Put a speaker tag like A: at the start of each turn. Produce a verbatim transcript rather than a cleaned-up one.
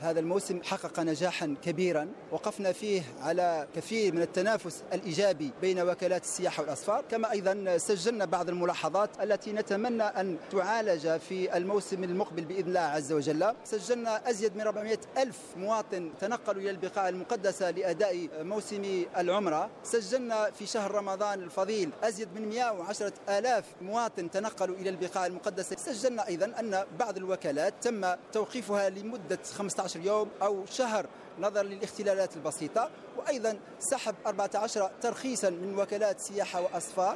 A: هذا الموسم حقق نجاحا كبيرا، وقفنا فيه على كثير من التنافس الإيجابي بين وكالات السياحة والأسفار، كما أيضا سجلنا بعض الملاحظات التي نتمنى أن تعالج في الموسم المقبل بإذن الله عز وجل. سجلنا أزيد من أربعمائة ألف مواطن تنقلوا إلى البقاع المقدسة لأداء موسم العمرة. سجلنا في شهر رمضان الفضيل أزيد من مئة وعشرة آلاف مواطن تنقلوا إلى البقاع المقدسة. سجلنا أيضا أن بعض الوكالات تم توقيفها لمدة خمسة عشر يوم أو شهر نظرا للاختلالات البسيطة، وأيضا سحب أربعة عشر ترخيصا من وكالات سياحة وأسفار.